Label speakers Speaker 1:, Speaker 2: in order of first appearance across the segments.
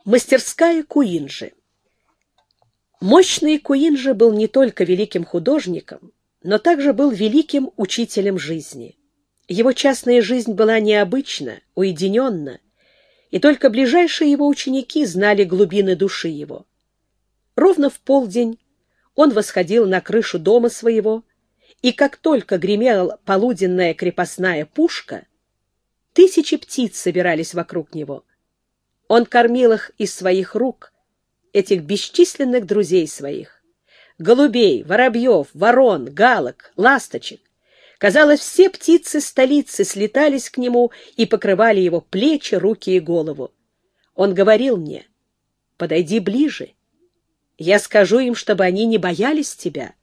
Speaker 1: Мастерская Куинджи. Мощный Куинджи был не только великим художником, но также был великим учителем жизни. Его частная жизнь была необычна, уединенна, и только ближайшие его ученики знали глубины души его. Ровно в полдень он восходил на крышу дома своего, и как только гремела полуденная крепостная пушка, тысячи птиц собирались вокруг него. Он кормил их из своих рук, этих бесчисленных друзей своих, голубей, воробьев, ворон, галок, ласточек. Казалось, все птицы столицы слетались к нему и покрывали его плечи, руки и голову. Он говорил мне: «Подойди ближе, я скажу им, чтобы они не боялись тебя».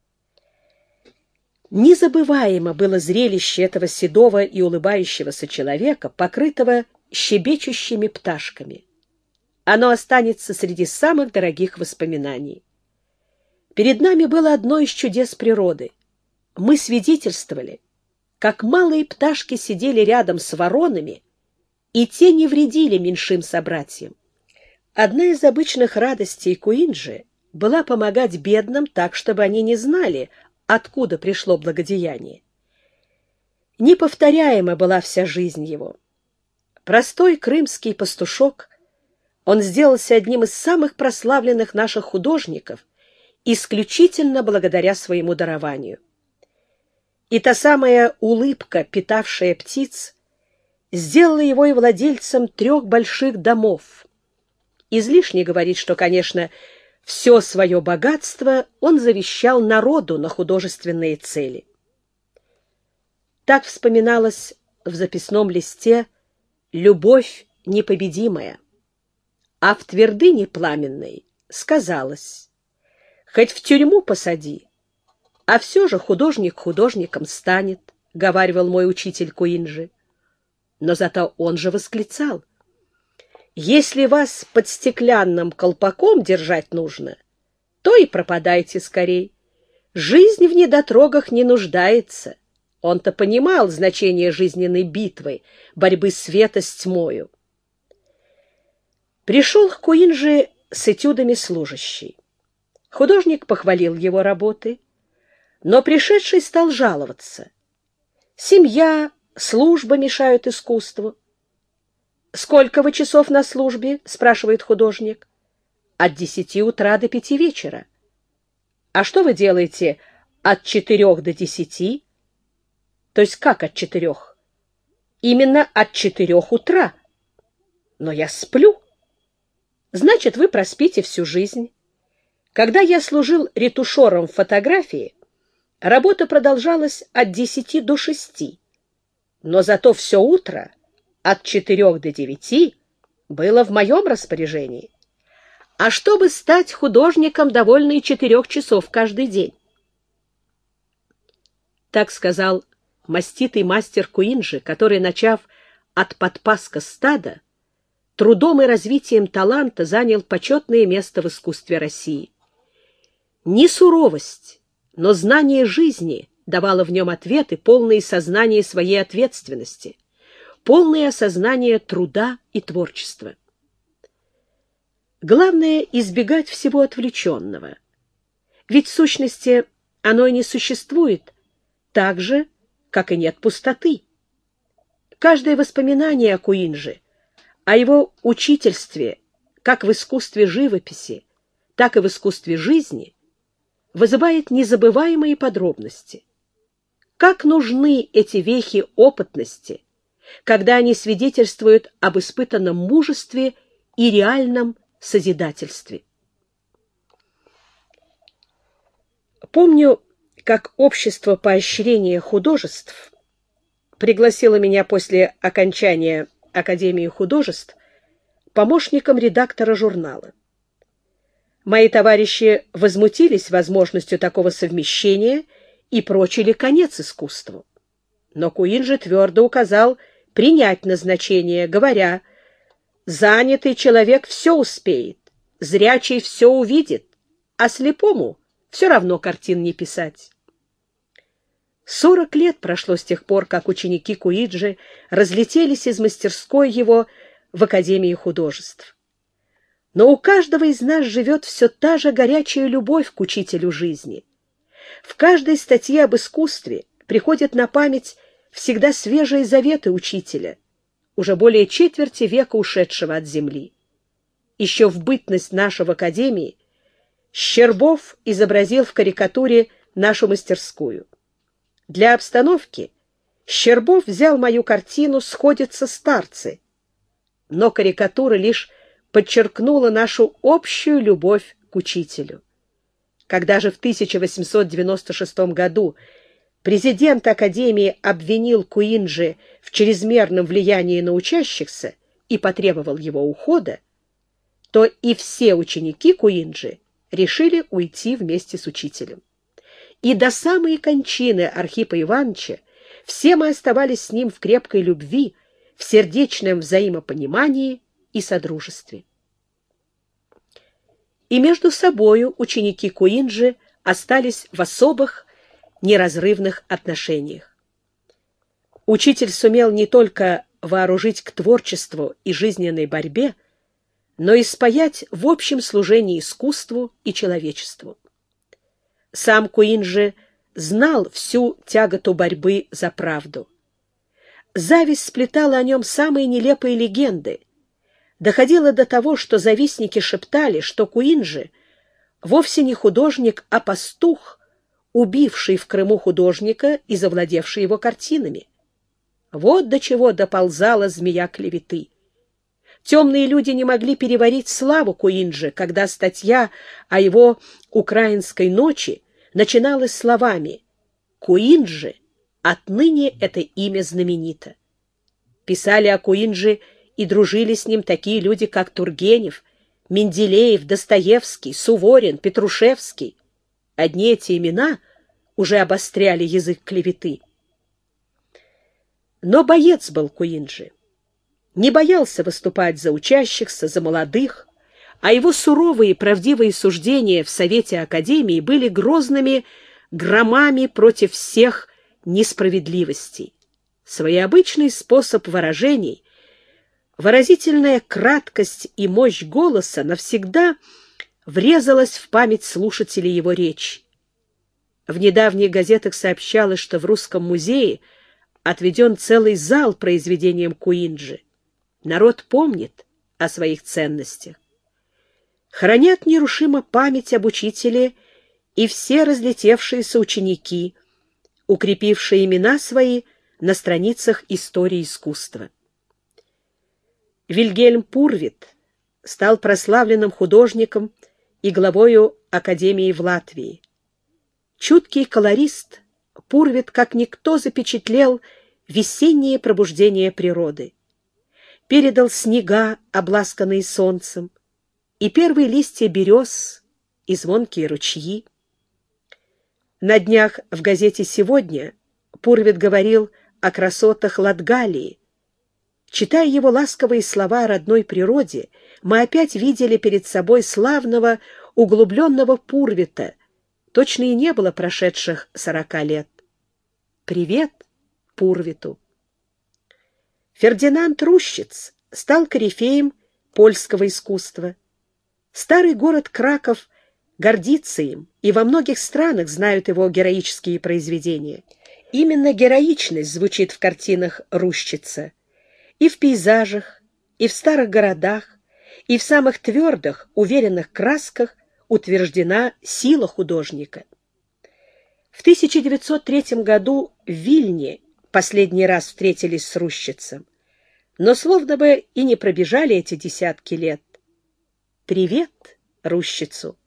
Speaker 1: Незабываемо было зрелище этого седого и улыбающегося человека, покрытого щебечущими пташками. Оно останется среди самых дорогих воспоминаний. Перед нами было одно из чудес природы. Мы свидетельствовали, как малые пташки сидели рядом с воронами, и те не вредили меньшим собратьям. Одна из обычных радостей Куинджи была помогать бедным так, чтобы они не знали, откуда пришло благодеяние. Неповторяема была вся жизнь его. Простой крымский пастушок, он сделался одним из самых прославленных наших художников исключительно благодаря своему дарованию. И та самая улыбка, питавшая птиц, сделала его и владельцем 3 больших домов. Излишне говорить, что, конечно, все свое богатство он завещал народу на художественные цели. Так вспоминалось в записном листе «Любовь непобедимая». А в твердыне пламенной сказалось: «Хоть в тюрьму посади, а все же художник художником станет», — говаривал мой учитель Куинджи. Но зато он же восклицал: «Если вас под стеклянным колпаком держать нужно, то и пропадайте скорей. Жизнь в недотрогах не нуждается». Он-то понимал значение жизненной битвы, борьбы света с тьмою. Пришел к Куинджи с этюдами служащий. Художник похвалил его работы, но пришедший стал жаловаться. Семья, служба мешают искусству. «Сколько вы часов на службе?» — спрашивает художник. «От 10 утра до 5 вечера». «А что вы делаете от 4 до 10?» «То есть как от 4?» «Именно от 4 утра». «Но я сплю». «Значит, вы проспите всю жизнь». Когда я служил ретушером в фотографии, работа продолжалась от 10 до 6, но зато все утро от 4 до 9 было в моем распоряжении. А чтобы стать художником, довольно и 4 часов каждый день. Так сказал маститый мастер Куинджи, который, начав от подпаска стада, трудом и развитием таланта занял почетное место в искусстве России. Не суровость, но знание жизни давало в нем ответы, полные сознания своей ответственности, полное осознание труда и творчества. Главное — избегать всего отвлеченного. Ведь в сущности оно и не существует, так же, как и нет пустоты. Каждое воспоминание о Куинджи, о его учительстве, как в искусстве живописи, так и в искусстве жизни, вызывает незабываемые подробности. Как нужны эти вехи опытности, когда они свидетельствуют об испытанном мужестве и реальном созидательстве. Помню, как Общество поощрения художеств пригласило меня после окончания Академии художеств помощником редактора журнала. Мои товарищи возмутились возможностью такого совмещения и прочили конец искусству. Но Куинджи твердо указал принять назначение, говоря: «Занятый человек все успеет, зрячий все увидит, а слепому все равно картин не писать». 40 лет прошло с тех пор, как ученики Куинджи разлетелись из мастерской его в Академии художеств. Но у каждого из нас живет все та же горячая любовь к учителю жизни. В каждой статье об искусстве приходят на память всегда свежие заветы учителя, уже более четверти века ушедшего от земли. Еще в бытность нашу в академии Щербов изобразил в карикатуре нашу мастерскую. Для обстановки Щербов взял мою картину «Сходятся старцы», но карикатура лишь подчеркнула нашу общую любовь к учителю. Когда же в 1896 году президент Академии обвинил Куинджи в чрезмерном влиянии на учащихся и потребовал его ухода, то и все ученики Куинджи решили уйти вместе с учителем. И до самой кончины Архипа Ивановича все мы оставались с ним в крепкой любви, в сердечном взаимопонимании и содружестве. И между собою ученики Куинджи остались в особых, неразрывных отношениях. Учитель сумел не только вооружить к творчеству и жизненной борьбе, но и спаять в общем служении искусству и человечеству. Сам Куинджи знал всю тяготу борьбы за правду. Зависть сплетала о нем самые нелепые легенды. Доходило до того, что завистники шептали, что Куинджи вовсе не художник, а пастух, убивший в Крыму художника и завладевший его картинами. Вот до чего доползала змея клеветы. Темные люди не могли переварить славу Куинджи, когда статья о его «Украинской ночи» начиналась словами «Куинджи, отныне это имя знаменито». Писали о Куинджи и дружили с ним такие люди, как Тургенев, Менделеев, Достоевский, Суворин, Петрушевский. Одни эти имена уже обостряли язык клеветы. Но боец был Куинджи. Не боялся выступать за учащихся, за молодых, а его суровые правдивые суждения в Совете Академии были грозными громами против всех несправедливостей. Своеобычный способ выражений, выразительная краткость и мощь голоса навсегда врезалась в память слушателей его речи. В недавних газетах сообщалось, что в Русском музее отведен целый зал произведениям Куинджи. Народ помнит о своих ценностях. Хранят нерушимо память об учителе и все разлетевшиеся ученики, укрепившие имена свои на страницах истории искусства. Вильгельм Пурвит стал прославленным художником и главою Академии в Латвии. Чуткий колорист, Пурвит как никто запечатлел весеннее пробуждение природы. Передал снега, обласканные солнцем, и первые листья берез, и звонкие ручьи. На днях в газете «Сегодня» Пурвит говорил о красотах Латгалии. Читая его ласковые слова о родной природе, мы опять видели перед собой славного, углубленного Пурвита. Точно и не было прошедших 40 лет. Привет Пурвиту! Фердинанд Рущиц стал корифеем польского искусства. Старый город Краков гордится им, и во многих странах знают его героические произведения. Именно героичность звучит в картинах Рущица. И в пейзажах, и в старых городах, и в самых твердых, уверенных красках утверждена сила художника. В 1903 году в Вильне последний раз встретились с Рущицем, но словно бы и не пробежали эти десятки лет. Привет Рущицу!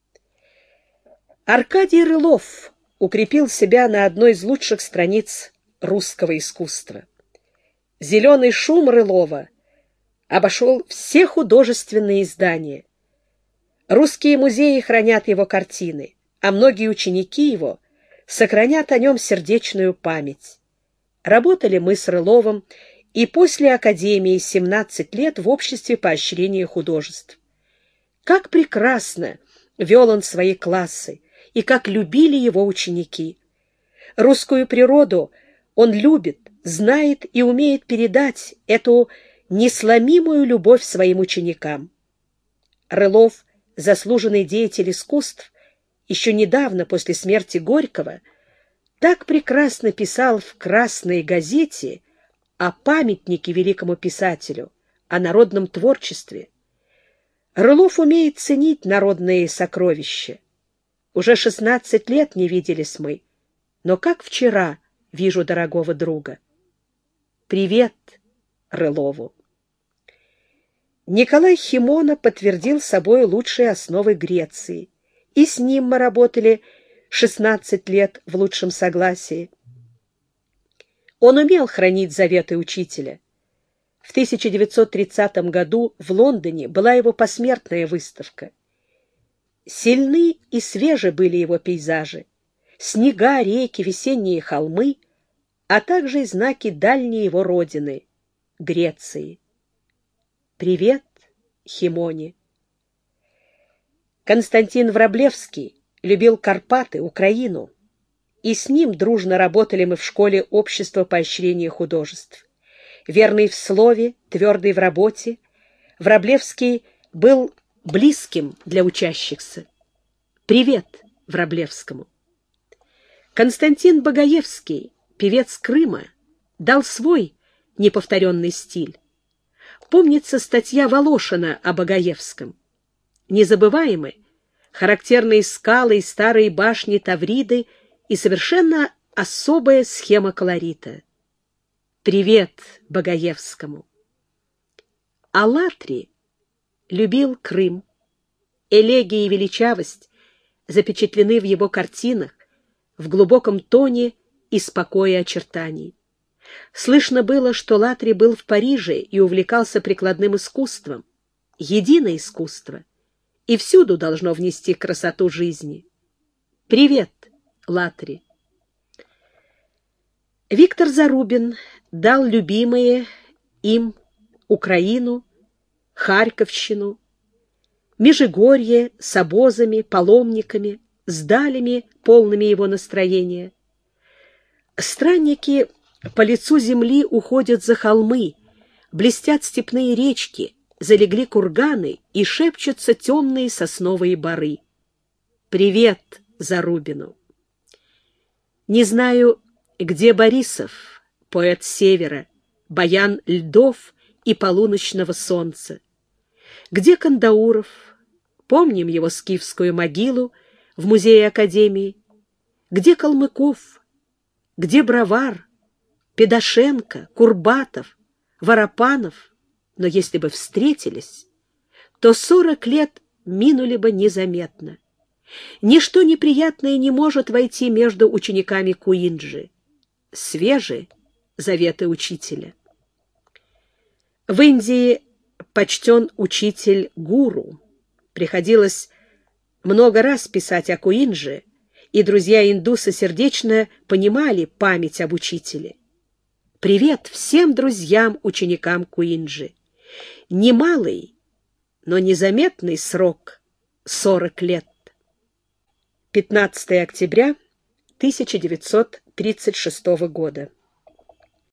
Speaker 1: Аркадий Рылов укрепил себя на одной из лучших страниц русского искусства. Зеленый шум Рылова обошел все художественные издания. Русские музеи хранят его картины, а многие ученики его сохранят о нем сердечную память. Работали мы с Рыловым и после Академии 17 лет в Обществе поощрения художеств. Как прекрасно вел он свои классы, и как любили его ученики. Русскую природу он любит, знает и умеет передать эту несломимую любовь своим ученикам. Рылов, заслуженный деятель искусств, еще недавно после смерти Горького, так прекрасно писал в «Красной газете» о памятнике великому писателю, о народном творчестве. Рылов умеет ценить народные сокровища. Уже 16 лет не виделись мы, но как вчера вижу дорогого друга. Привет Рылову. Николай Химона подтвердил собой лучшие основы Греции, и с ним мы работали 16 лет в лучшем согласии. Он умел хранить заветы учителя. В 1930 году в Лондоне была его посмертная выставка. Сильны и свежи были его пейзажи: снега, реки, весенние холмы, а также и знаки дальней его родины — Греции. Привет, Химоне. Константин Враблевский любил Карпаты, Украину, и с ним дружно работали мы в школе Общества поощрения художеств. Верный в слове, твердый в работе, Враблевский был близким для учащихся. Привет Враблевскому. Константин Багаевский, певец Крыма, дал свой неповторенный стиль. Помнится статья Волошина о Багаевском. Незабываемы характерные скалы и старые башни Тавриды и совершенно особая схема колорита. Привет Багаевскому. Алатри любил Крым. Элегия и величавость запечатлены в его картинах в глубоком тоне и спокое очертаний. Слышно было, что Латри был в Париже и увлекался прикладным искусством. Единое искусство, и всюду должно внести красоту жизни. Привет, Латри. Виктор Зарубин дал любимые им Украину, Харьковщину, Межигорье с обозами, паломниками, с далями, полными его настроения. Странники по лицу земли уходят за холмы, блестят степные речки, залегли курганы и шепчутся темные сосновые боры. Привет Зарубину. Не знаю, где Борисов, поэт севера, баян льдов и полуночного солнца. Где Кандауров? Помним его скифскую могилу в музее Академии. Где Калмыков? Где Бровар, Педашенко, Курбатов, Воропанов? Но если бы встретились, то 40 лет минули бы незаметно. Ничто неприятное не может войти между учениками Куинджи. Свежи заветы учителя. В Индии почтен учитель гуру. Приходилось много раз писать о Куинджи, и друзья-индусы сердечно понимали память об учителе. Привет всем друзьям, ученикам Куинджи. Немалый, но незаметный срок — 40 лет. 15 октября 1936 года.